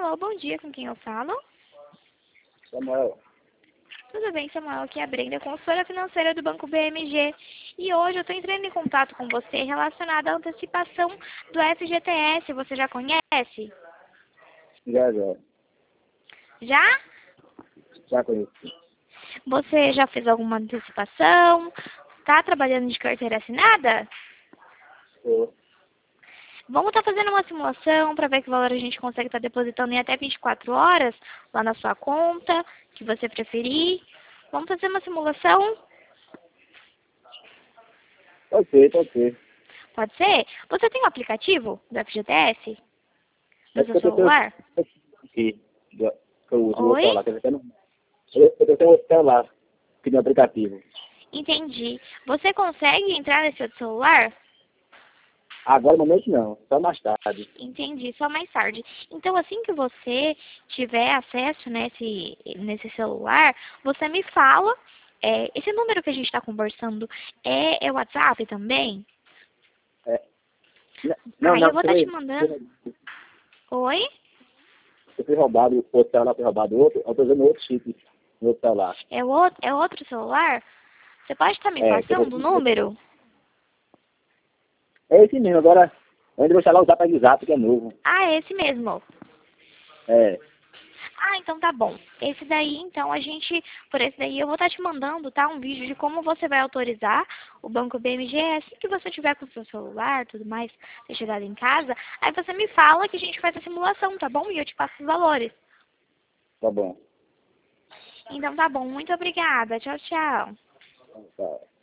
Alô, bom dia, com quem eu falo? Samuel, Tudo bem, Samuel, aqui é a Brenda, consultora financeira do Banco BMG. E hoje eu estou entrando em contato com você relacionado à antecipação do FGTS. Você já conhece? já, Já? já conheço. Você já fez alguma antecipação? Está trabalhando de carteira assinada? Tô. Vamos estar fazendo uma simulação para ver que valor a gente consegue estar depositando em até 24 horas lá na sua conta, que você preferir. Vamos fazer uma simulação? Pode ser, pode ser. Pode ser? Você tem um aplicativo do FGTS É no seu porque eu tenho celular? aqui, que eu uso no meu Oi? celular, quer dizer, eu tenho outro celular, que tem aplicativo. Entendi. Você consegue entrar nesse outro celular? Agora, no momento, não, só mais tarde. Entendi, só mais tarde. Então, assim que você tiver acesso nesse celular, você me fala. Esse número que a gente está conversando é o WhatsApp também? É, não, Aí eu vou você estar te foi, mandando. Oi? você foi roubado, o outro celular foi roubado, eu tô usando outro chip no outro celular. É outro celular? Você pode estar me É, passando o número? é esse mesmo, agora, eu ainda vou instalar o Zap, que é novo. Ah, é esse mesmo. É, Ah, então tá bom. Esse daí, então, por esse daí eu vou estar te mandando, tá? Um vídeo de como você vai autorizar o Banco BMG. Assim que você tiver com o seu celular, tudo mais, ter chegado em casa, aí você me fala que a gente faz a simulação, tá bom? E eu te passo os valores. tá bom. Então tá bom. Muito obrigada. Tchau, tchau. Tá.